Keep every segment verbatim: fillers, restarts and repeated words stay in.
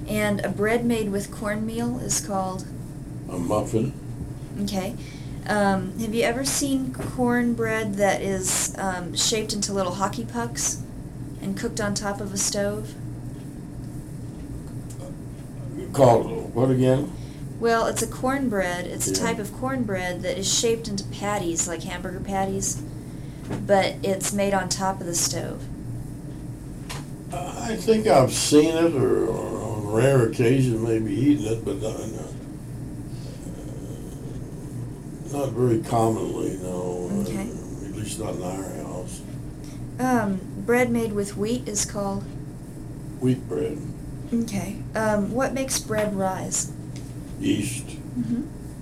And a bread made with cornmeal is called? A muffin. Okay. Um, have you ever seen cornbread that is um, shaped into little hockey pucks and cooked on top of a stove? Called what again? Well, it's a cornbread. It's a Yeah. type of cornbread that is shaped into patties, like hamburger patties, but it's made on top of the stove. I think I've seen it, or, or on rare occasion maybe eaten it, but not, uh, not very commonly, no. Okay. Uh, at least not in our house. Um, bread made with wheat is called? Wheat bread. Okay. Um, what makes bread rise? Yeast. Mm-hmm.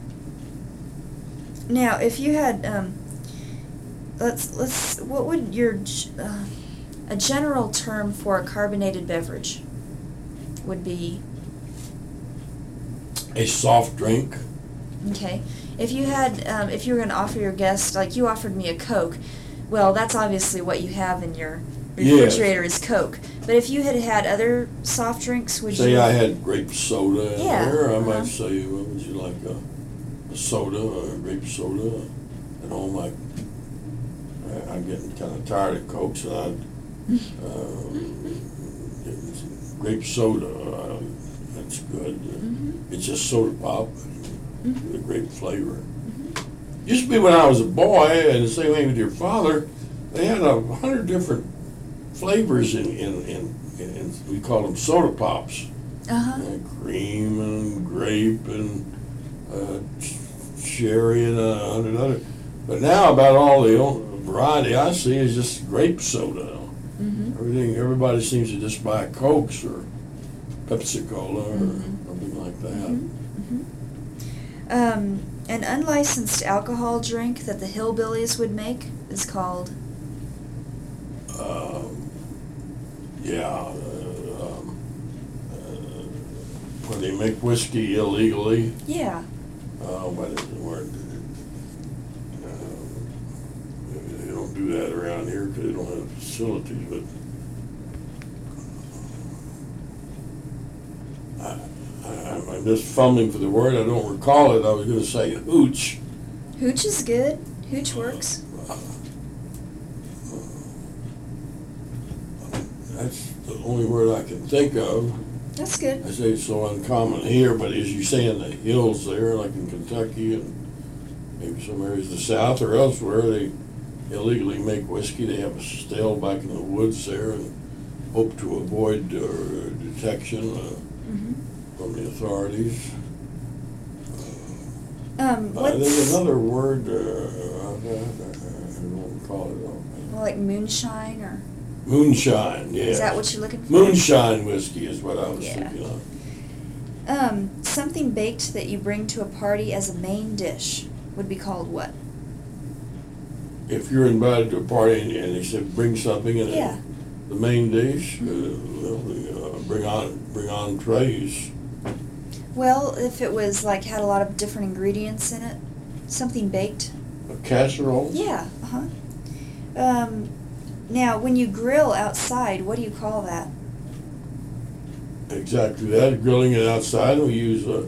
Now, if you had, um, let's let's, what would your g- uh, a general term for a carbonated beverage would be? A soft drink. Okay. If you had, um, if you were going to offer your guest, like you offered me a Coke, well, that's obviously what you have in your refrigerator is Coke. But if you had had other soft drinks, would Say you? I had grape soda in Yeah, there, I uh-huh. might say, well, would you like a, a soda, a grape soda? At home, I, I, I'm getting kind of tired of Coke, so I'd uh, get some grape soda. Uh, that's good. Mm-hmm. It's just soda pop Mm-hmm. with a grape flavor. Mm-hmm. Used to be when I was a boy, and the same way with your father, they had a hundred different flavors in, in, in, in, in we call them soda pops. Uh-huh. Uh, cream and grape and uh, ch- cherry and a hundred other. But now about all the o- variety I see is just grape soda. Mm-hmm. Everything, everybody seems to just buy Cokes or Pepsi Cola or Mhm. something like that. Mm-hmm. Mm-hmm. Um, an unlicensed alcohol drink that the hillbillies would make is called? Um, yeah, uh, um, uh, when they make whiskey illegally, Yeah. uh, what is the word? Uh, they don't do that around here because they don't have facilities, but I, I, I'm just fumbling for the word. I don't recall it. I was going to say hooch. Hooch is good. Hooch works. Uh, That's the only word I can think of. That's good. I say it's so uncommon here, but as you say in the hills there, like in Kentucky and maybe some areas of the South or elsewhere, they illegally make whiskey. They have a still back in the woods there and hope to avoid uh, detection uh, Mm-hmm. from the authorities. Um, Uh, there's what's another word, uh, I don't recall it all. well, like moonshine or Moonshine, yes. is that what you're looking for? Moonshine whiskey is what I was Yeah. thinking of. Um, something baked that you bring to a party as a main dish would be called what? If you're invited to a party and, and they said bring something and Yeah. the main dish, uh, well, uh, bring on bring on trays. Well, if it was like had a lot of different ingredients in it, something baked. A casserole. Yeah. Uh huh. Um, now, when you grill outside, what do you call that? Exactly that. Grilling it outside, we use uh,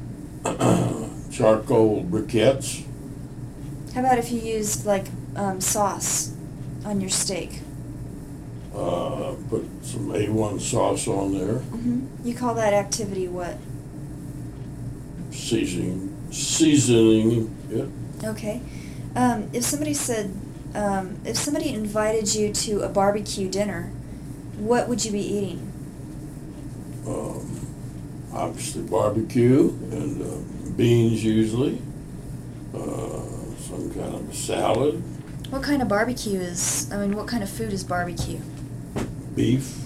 charcoal briquettes. How about if you used like um, sauce on your steak? Uh, put some A one sauce on there. Mm-hmm. You call that activity what? Seasoning, seasoning. Yeah. Okay. Um, if somebody said, um, if somebody invited you to a barbecue dinner, what would you be eating? Um, obviously barbecue and uh, beans usually. Uh, some kind of a salad. What kind of barbecue is, I mean, what kind of food is barbecue? Beef.